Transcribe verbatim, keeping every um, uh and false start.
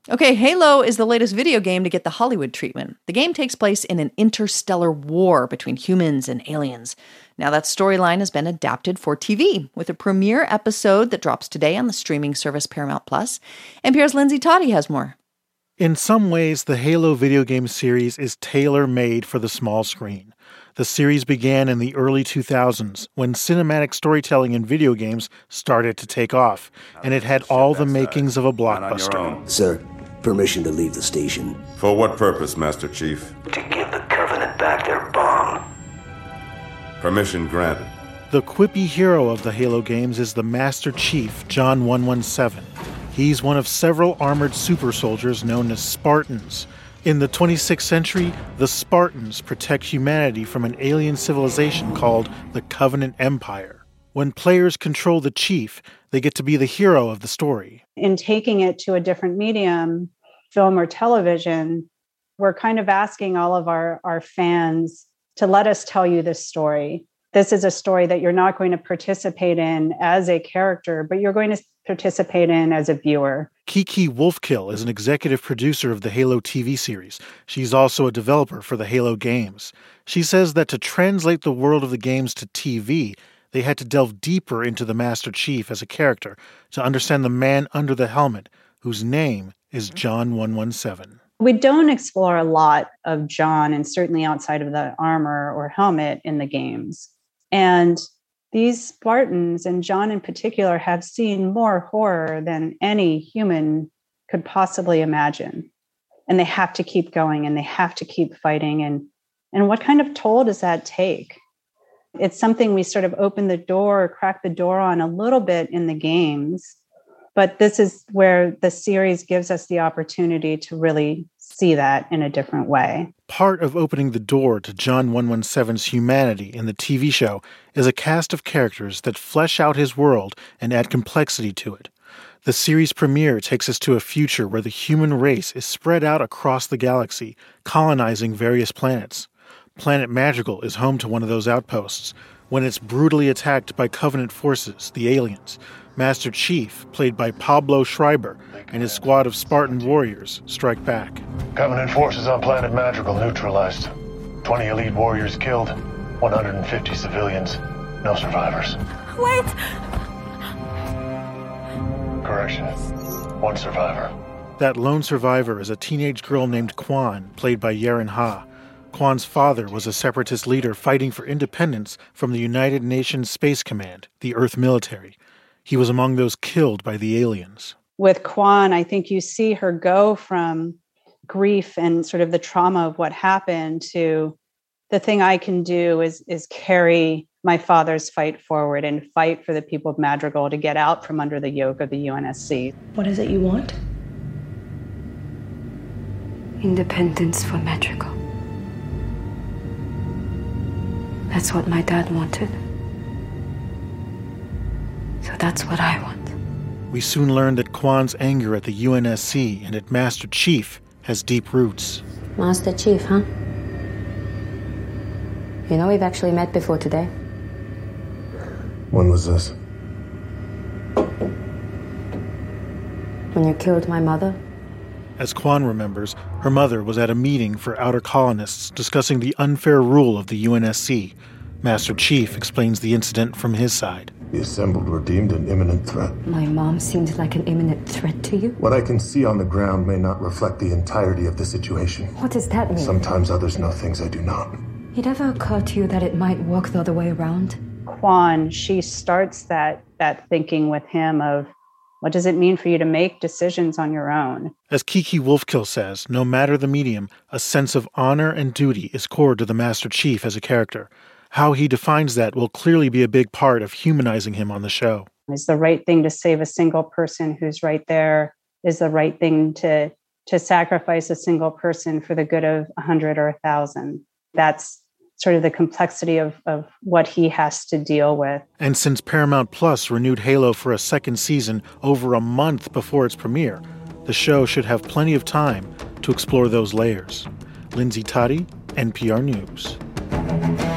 Okay, Halo is the latest video game to get the Hollywood treatment. The game takes place in an interstellar war between humans and aliens. Now that storyline has been adapted for T V, with a premiere episode that drops today on the streaming service Paramount Plus. N P R's Lindsay Totti has more. In some ways, the Halo video game series is tailor-made for the small screen. The series began in the early two thousands, when cinematic storytelling in video games started to take off, and it had all the makings of a blockbuster. Sir, permission to leave the station. For what purpose, Master Chief? To give the Covenant back their bomb. Permission granted. The quippy hero of the Halo games is the Master Chief, John one one seven. He's one of several armored super soldiers known as Spartans. In the twenty-sixth century, the Spartans protect humanity from an alien civilization called the Covenant Empire. When players control the Chief, they get to be the hero of the story. In taking it to a different medium, film or television, we're kind of asking all of our, our fans to let us tell you this story. This is a story that you're not going to participate in as a character, but you're going to participate in as a viewer. Kiki Wolfkill is an executive producer of the Halo T V series. She's also a developer for the Halo games. She says that to translate the world of the games to T V, they had to delve deeper into the Master Chief as a character to understand the man under the helmet, whose name is John one one seven. We don't explore a lot of John, and certainly outside of the armor or helmet in the games. And these Spartans, and John in particular, have seen more horror than any human could possibly imagine. And they have to keep going, and they have to keep fighting. And, and what kind of toll does that take? It's something we sort of open the door, or crack the door on a little bit in the games. But this is where the series gives us the opportunity to really see that in a different way. Part of opening the door to John one one seven's humanity in the T V show is a cast of characters that flesh out his world and add complexity to it. The series premiere takes us to a future where the human race is spread out across the galaxy, colonizing various planets. Planet Madrigal is home to one of those outposts. When it's brutally attacked by Covenant forces, the aliens, Master Chief, played by Pablo Schreiber, and his squad of Spartan warriors strike back. Covenant forces on planet Madrigal neutralized. twenty elite warriors killed, one hundred fifty civilians, no survivors. Wait! Correction, one survivor. That lone survivor is a teenage girl named Kwan, played by Yaren Ha. Kwan's father was a separatist leader fighting for independence from the United Nations Space Command, the Earth military. He was among those killed by the aliens. With Kwan, I think you see her go from grief and sort of the trauma of what happened to the thing I can do is, is carry my father's fight forward and fight for the people of Madrigal to get out from under the yoke of the U N S C. What is it you want? Independence for Madrigal. That's what my dad wanted. So that's what I want. We soon learned that Kwan's anger at the U N S C and at Master Chief has deep roots. Master Chief, huh? You know, we've actually met before today. When was this? When you killed my mother. As Kwan remembers, her mother was at a meeting for outer colonists discussing the unfair rule of the U N S C. Master Chief explains the incident from his side. The assembled were deemed an imminent threat. My mom seemed like an imminent threat to you? What I can see on the ground may not reflect the entirety of the situation. What does that mean? Sometimes others know things I do not. It ever occurred to you that it might work the other way around? Kwan, she starts that that thinking with him of, what does it mean for you to make decisions on your own? As Kiki Wolfkill says, no matter the medium, a sense of honor and duty is core to the Master Chief as a character. How he defines that will clearly be a big part of humanizing him on the show. Is the right thing to save a single person who's right there? Is the right thing to, to sacrifice a single person for the good of a hundred or a thousand? That's sort of the complexity of, of what he has to deal with. And since Paramount Plus renewed Halo for a second season over a month before its premiere, the show should have plenty of time to explore those layers. Lindsay Totti, N P R News.